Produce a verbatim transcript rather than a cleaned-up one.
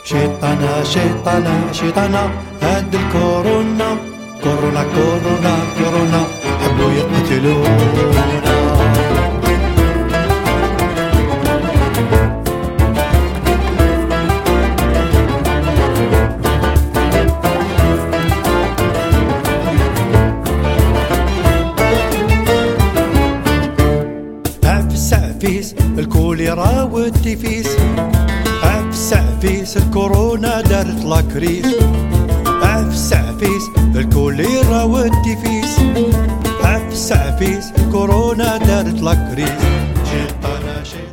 شيطانة شيطانة شيطانة هاد الكورونا، كورونا كورونا كورونا حبوا يقتلونا. عفسعفيس الكوليرا والتيفيس، عفسعفيس الكورونا دارت لاكريس، عفسعفيس الكوليرا والتيفيس، عفسعفيس الكورونا دارت لاكريس. شيطانة